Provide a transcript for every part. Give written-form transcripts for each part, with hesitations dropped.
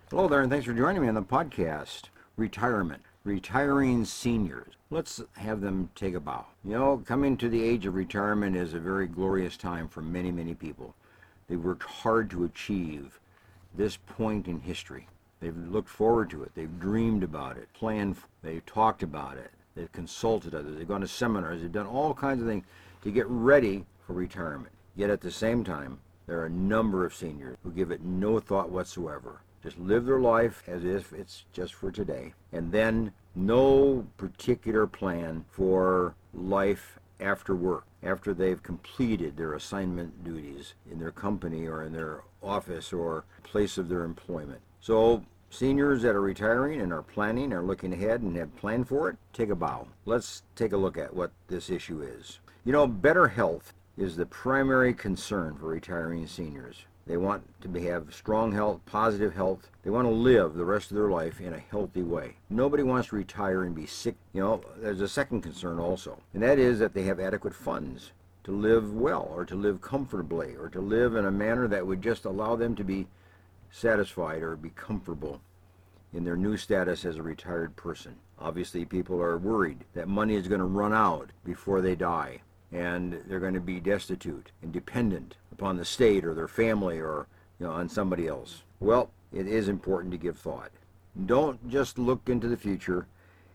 Hello there, and thanks for joining me on the podcast. Retirement, retiring seniors. Let's have them take a bow. Coming to the age of retirement is a very glorious time for many, many people. They've worked hard to achieve this point in history. They've looked forward to it. They've dreamed about it, planned, they've talked about it, they've consulted others, they've gone to seminars, they've done all kinds of things to get ready for retirement. Yet at the same time, there are a number of seniors who give it no thought whatsoever. Just live their life as if it's just for today. And then no particular plan for life after work, after they've completed their assignment duties in their company or in their office or place of their employment. So seniors that are retiring and are planning, are looking ahead and have planned for it, take a bow. Let's take a look at what this issue is. Better health is the primary concern for retiring seniors. They want to have strong health, positive health. They want to live the rest of their life in a healthy way. Nobody wants to retire and be sick. There's a second concern also, and that is that they have adequate funds to live well or to live comfortably or to live in a manner that would just allow them to be satisfied or be comfortable in their new status as a retired person. Obviously, people are worried that money is going to run out before they die, and they're going to be destitute and dependent upon the state or their family or on somebody else. Well, it is important to give thought. Don't just look into the future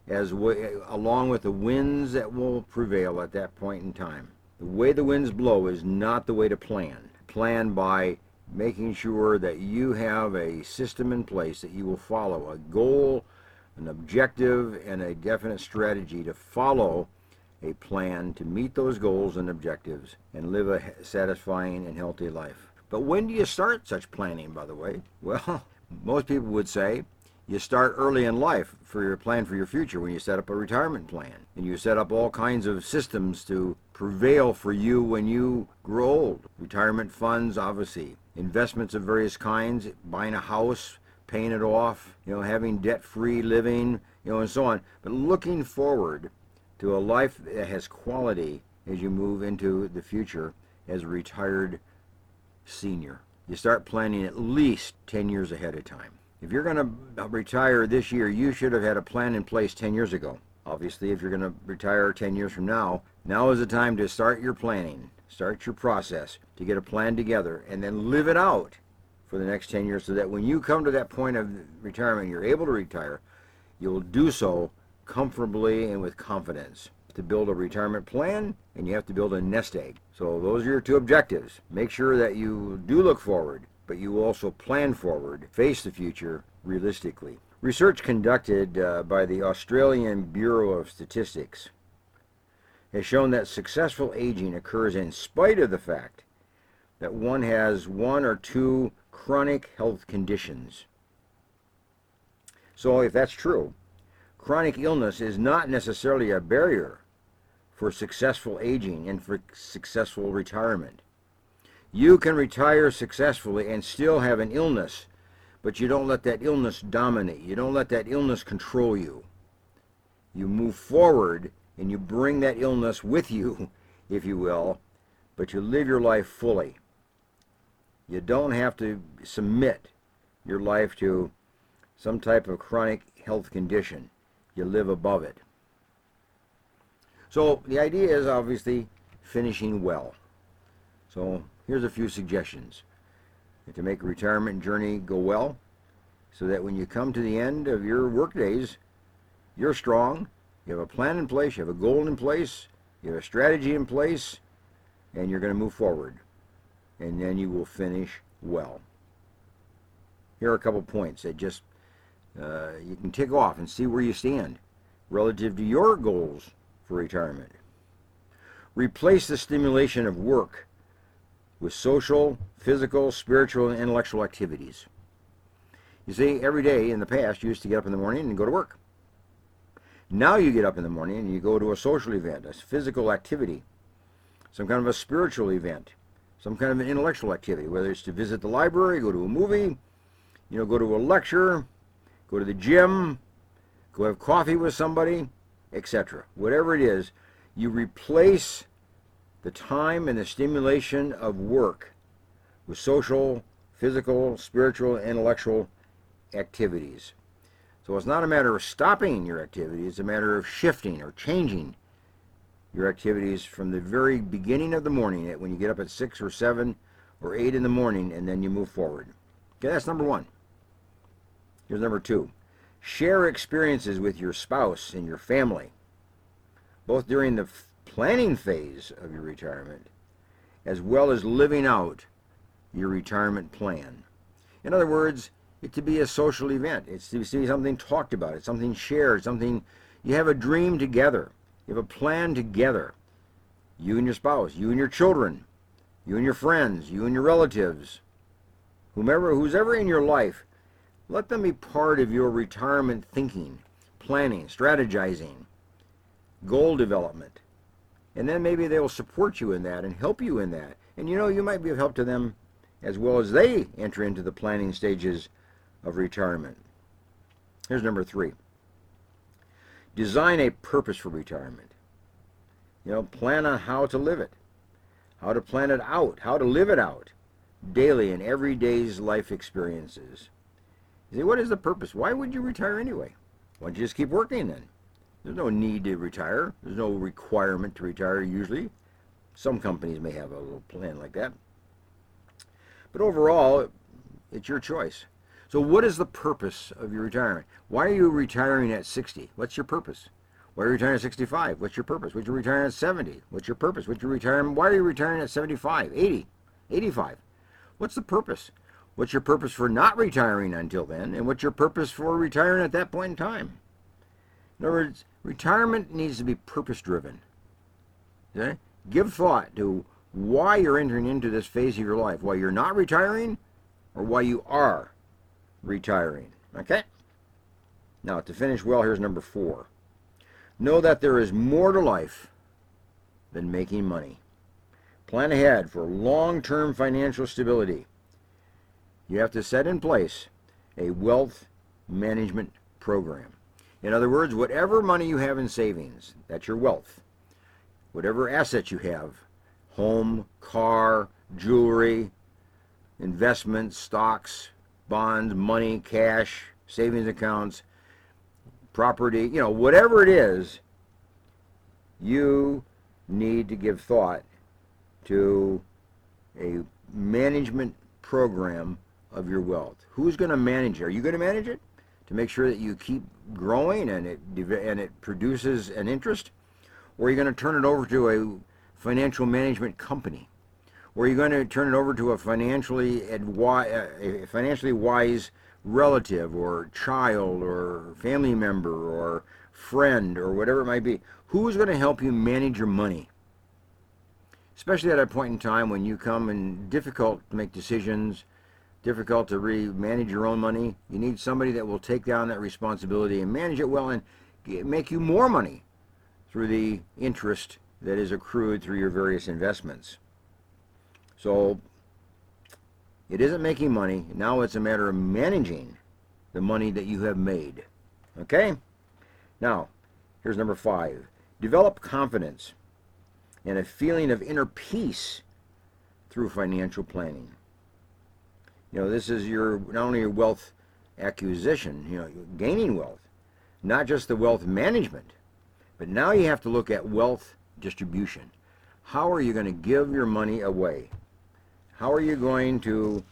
along with the winds that will prevail at that point in time. The way the winds blow is not the way to plan. Plan by making sure that you have a system in place that you will follow, a goal, an objective, and a definite strategy to follow a plan to meet those goals and objectives and live a satisfying and healthy life. But when do you start such planning, by the way? Well, most people would say you start early in life for your plan for your future when you set up a retirement plan. And you set up all kinds of systems to prevail for you when you grow old. Retirement funds, obviously. Investments of various kinds, buying a house, paying it off, having debt-free living, and so on. But looking forward to a life that has quality as you move into the future as a retired senior. You start planning at least 10 years ahead of time. If you're going to retire this year, you should have had a plan in place 10 years ago. Obviously, if you're going to retire 10 years from now is the time to start your planning, start your process to get a plan together, and then live it out for the next 10 years so that when you come to that point of retirement, you're able to retire, you'll do so comfortably and with confidence. To build a retirement plan, and you have to build a nest egg. So those are your two objectives. Make sure that you do look forward, but you also plan forward, face the future realistically. Research conducted by the Australian Bureau of Statistics has shown that successful aging occurs in spite of the fact that one has one or two chronic health conditions. So if that's true, chronic illness is not necessarily a barrier for successful aging and for successful retirement. You can retire successfully and still have an illness, but you don't let that illness dominate. You don't let that illness control you. You move forward and you bring that illness with you, if you will, but you live your life fully. You don't have to submit your life to some type of chronic health condition. You live above it. So the idea is obviously finishing well. So here's a few suggestions to make a retirement journey go well so that when you come to the end of your work days, you're strong, you have a plan in place, you have a goal in place, you have a strategy in place, and you're going to move forward. And then you will finish well. Here are a couple points that just you can tick off and see where you stand relative to your goals for retirement. Replace the stimulation of work with social, physical, spiritual, and intellectual activities. You see, every day in the past, you used to get up in the morning and go to work. Now you get up in the morning and you go to a social event, a physical activity, some kind of a spiritual event, some kind of an intellectual activity, whether it's to visit the library, go to a movie, go to a lecture, go to the gym, go have coffee with somebody, etc. Whatever it is, you replace the time and the stimulation of work with social, physical, spiritual, intellectual activities. So it's not a matter of stopping your activity, it's a matter of shifting or changing your activities from the very beginning of the morning, when you get up at 6 or 7 or 8 in the morning, and then you move forward. Okay, that's number one. Here's number two. Share experiences with your spouse and your family, both during the planning phase of your retirement, as well as living out your retirement plan. In other words, it's to be a social event. It's to be something talked about. It's something shared, something you have a dream together. You have a plan together. You and your spouse, you and your children, you and your friends, you and your relatives, who's ever in your life, let them be part of your retirement thinking, planning, strategizing, goal development. And then maybe they will support you in that and help you in that. And you might be of help to them as well as they enter into the planning stages of retirement. Here's number three. Design a purpose for retirement. Plan on how to live it, how to plan it out, how to live it out daily in every day's life experiences. You say, what is the purpose? Why would you retire anyway? Why don't you just keep working then? There's no need to retire. There's no requirement to retire usually. Some companies may have a little plan like that. But overall, it's your choice. So what is the purpose of your retirement? Why are you retiring at 60? What's your purpose? Why are you retiring at 65? What's your purpose? What's your retiring at 70? What's your purpose? What's your retirement? Why are you retiring at 75, 80, 85? What's the purpose? What's your purpose for not retiring until then? And what's your purpose for retiring at that point in time? In other words, retirement needs to be purpose-driven. Okay? Give thought to why you're entering into this phase of your life, why you're not retiring or why you are retiring. Okay? Now, to finish well, here's number 4. Know that there is more to life than making money. Plan ahead for long-term financial stability. You have to set in place a wealth management program. In other words, whatever money you have in savings, that's your wealth. Whatever assets you have, home, car, jewelry, investments, stocks, bonds, money, cash, savings accounts, property, whatever it is, you need to give thought to a management program of your wealth. Who's going to manage it? Are you going to manage it to make sure that you keep growing and it produces an interest? Or are you going to turn it over to a financial management company? Or are you going to turn it over to a financially wise relative or child or family member or friend or whatever it might be? Who's going to help you manage your money? Especially at a point in time when you come and difficult to make decisions, difficult to manage your own money. You need somebody that will take down that responsibility and manage it well and make you more money through the interest that is accrued through your various investments. So it isn't making money. Now it's a matter of managing the money that you have made. Okay? Now, here's number 5. Develop confidence and a feeling of inner peace through financial planning. This is not only your wealth acquisition, gaining wealth, not just the wealth management, but now you have to look at wealth distribution. How are you going to give your money away? How are you going to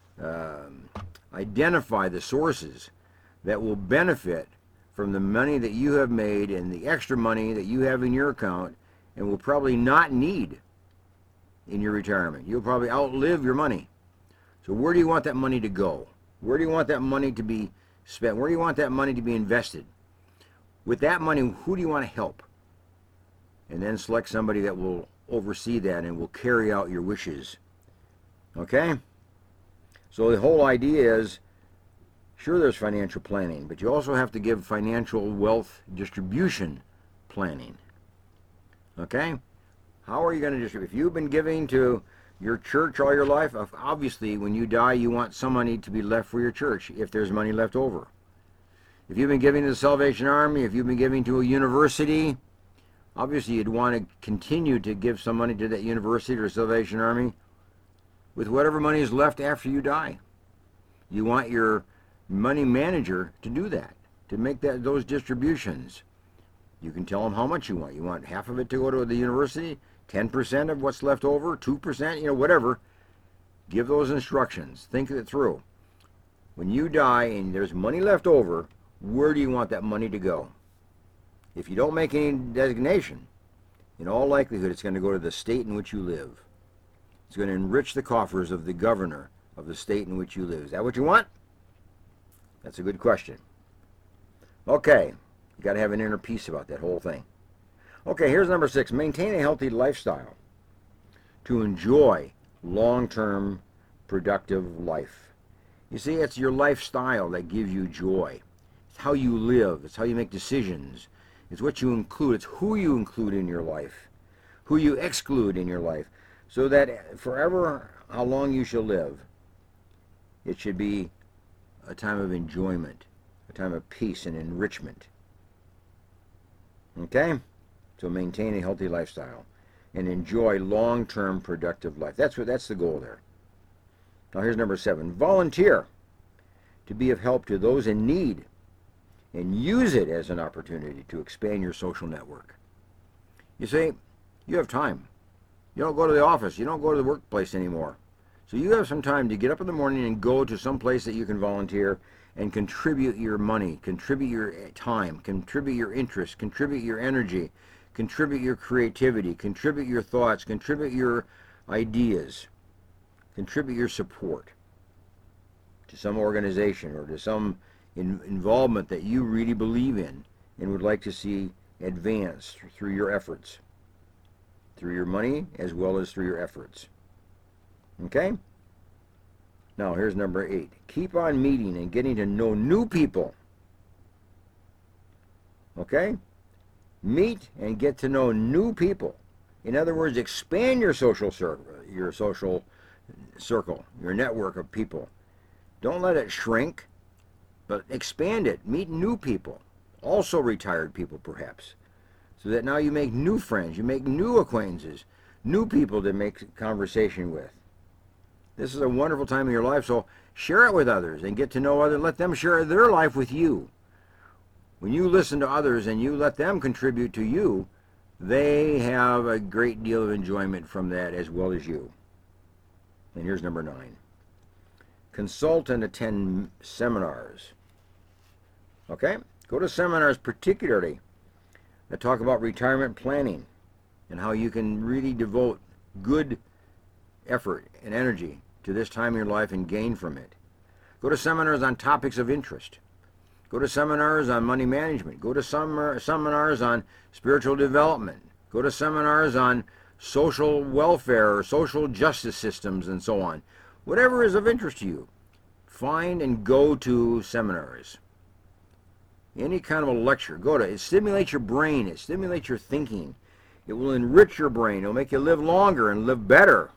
identify the sources that will benefit from the money that you have made and the extra money that you have in your account and will probably not need in your retirement? You'll probably outlive your money. So where do you want that money to go? Where do you want that money to be spent? Where do you want that money to be invested? With that money, who do you want to help? And then select somebody that will oversee that and will carry out your wishes. Okay? So the whole idea is, sure, there's financial planning, but you also have to give financial wealth distribution planning. Okay? How are you going to distribute? If you've been giving to your church all your life, obviously when you die you want some money to be left for your church if there's money left over. If you've been giving to the Salvation Army, if you've been giving to a university, obviously you'd want to continue to give some money to that university or Salvation Army with whatever money is left after you die. You want your money manager to do that, to make those distributions. You can tell them how much you want. You want half of it to go to the university, 10% of what's left over, 2%, whatever. Give those instructions. Think it through. When you die and there's money left over, where do you want that money to go? If you don't make any designation, in all likelihood it's going to go to the state in which you live. It's going to enrich the coffers of the governor of the state in which you live. Is that what you want? That's a good question. Okay, you got to have an inner peace about that whole thing. Okay, here's number 6. Maintain a healthy lifestyle to enjoy long-term productive life. You see, it's your lifestyle that gives you joy. It's how you live. It's how you make decisions. It's what you include. It's who you include in your life, who you exclude in your life, so that forever, how long you shall live, it should be a time of enjoyment, a time of peace and enrichment. Okay? So maintain a healthy lifestyle and enjoy long-term productive life. That's the goal there. Now here's number 7. Volunteer to be of help to those in need and use it as an opportunity to expand your social network. You see, you have time. You don't go to the office. You don't go to the workplace anymore. So you have some time to get up in the morning and go to some place that you can volunteer and contribute your money, contribute your time, contribute your interest, contribute your energy, contribute your creativity, contribute your thoughts, contribute your ideas, contribute your support to some organization or to some involvement that you really believe in and would like to see advance through your efforts, through your money as well as through your efforts. Okay? Now here's number 8. Keep on meeting and getting to know new people. Okay? Meet and get to know new people. In other words, expand your social circle, your network of people. Don't let it shrink, but expand it. Meet new people, also retired people perhaps, so that now you make new friends, you make new acquaintances, new people to make conversation with. This is a wonderful time in your life, so share it with others and get to know others. Let them share their life with you. When you listen to others and you let them contribute to you, they have a great deal of enjoyment from that as well as you. And here's number 9. Consult and attend seminars. Okay? Go to seminars particularly that talk about retirement planning and how you can really devote good effort and energy to this time in your life and gain from it. Go to seminars on topics of interest. Go to seminars on money management. Go to seminars on spiritual development. Go to seminars on social welfare or social justice systems and so on. Whatever is of interest to you, find and go to seminars. Any kind of a lecture, go to it. It stimulates your brain. It stimulates your thinking. It will enrich your brain. It will make you live longer and live better.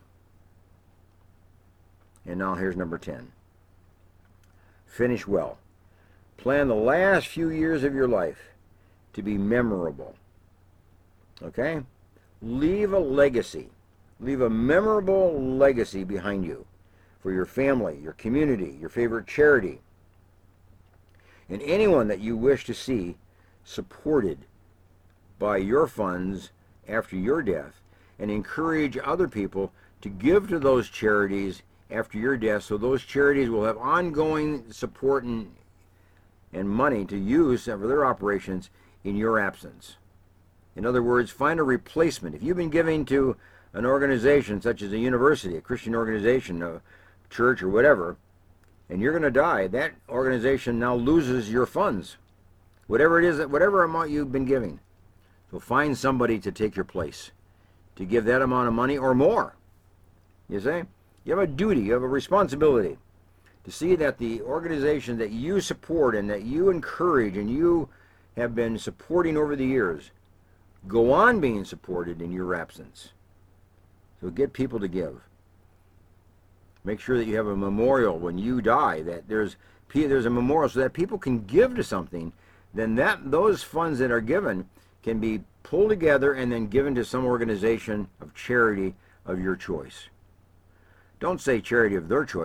And now here's number 10. Finish well. Plan the last few years of your life to be memorable. Okay? Leave a legacy. Leave a memorable legacy behind you for your family, your community, your favorite charity, and anyone that you wish to see supported by your funds after your death, and encourage other people to give to those charities after your death, so those charities will have ongoing support and money to use for their operations in your absence. In other words, find a replacement. If you've been giving to an organization such as a university, a Christian organization, a church or whatever, and you're going to die, that organization now loses your funds, whatever it is, whatever amount you've been giving. So find somebody to take your place, to give that amount of money or more. You see? You have a duty, you have a responsibility to see that the organization that you support and that you encourage and you have been supporting over the years go on being supported in your absence. So get people to give. Make sure that you have a memorial when you die, that there's a memorial so that people can give to something. Then those funds that are given can be pulled together and then given to some organization of charity of your choice. Don't say charity of their choice.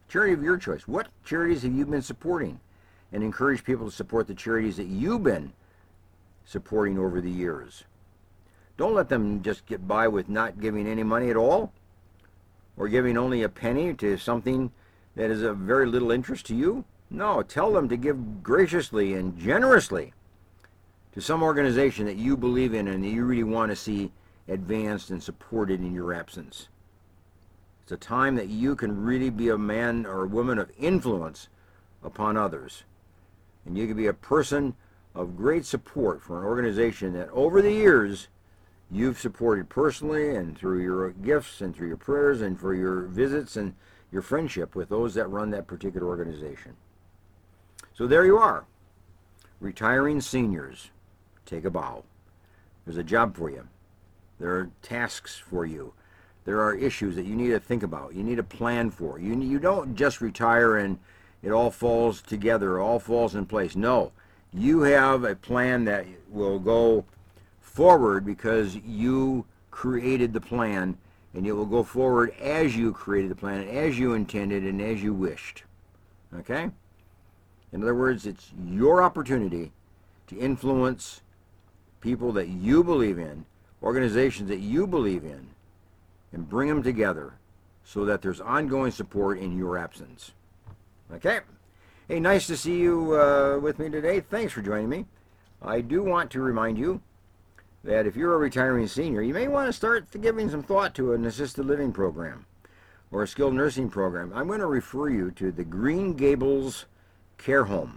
Charity of your choice. What charities have you been supporting? And encourage people to support the charities that you've been supporting over the years. Don't let them just get by with not giving any money at all, or giving only a penny to something that is of very little interest to you. No, tell them to give graciously and generously to some organization that you believe in and that you really want to see advanced and supported in your absence. It's a time that you can really be a man or a woman of influence upon others. And you can be a person of great support for an organization that over the years you've supported personally and through your gifts and through your prayers and for your visits and your friendship with those that run that particular organization. So there you are. Retiring seniors, take a bow. There's a job for you. There are tasks for you. There are issues that you need to think about. You need to plan for. You don't just retire and it all falls together, all falls in place. No, you have a plan that will go forward because you created the plan, and it will go forward as you created the plan, as you intended, and as you wished. Okay? In other words, it's your opportunity to influence people that you believe in, organizations that you believe in, and bring them together so that there's ongoing support in your absence. Okay? Hey, nice to see you with me today. Thanks for joining me. I do want to remind you that if you're a retiring senior, you may want to start giving some thought to an assisted living program or a skilled nursing program. I'm going to refer you to the Green Gables Care Home.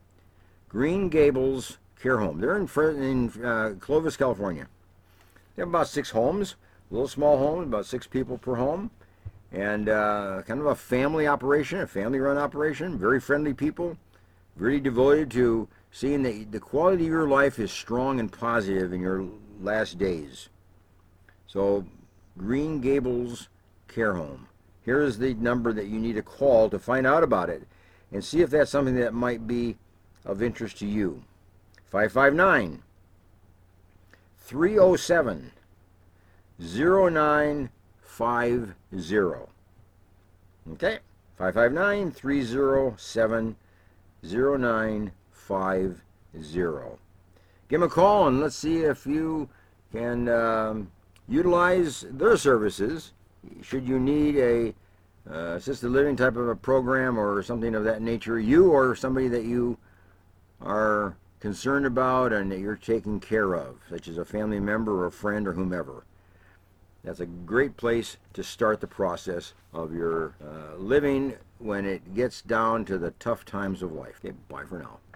Green Gables Care Home. They're in Clovis, California. They have about 6 homes, a little small home, about 6 people per home, and kind of a family operation, a family-run operation. Very friendly people, really devoted to seeing that the quality of your life is strong and positive in your last days. So, Green Gables Care Home. Here is the number that you need to call to find out about it and see if that's something that might be of interest to you. 559 307 0950. Okay? 559 307 0950. Give them a call and let's see if you can utilize their services should you need a assisted living type of a program or something of that nature, you or somebody that you are concerned about and that you're taking care of, such as a family member or a friend or whomever. That's a great place to start the process of your living when it gets down to the tough times of life. Okay, bye for now.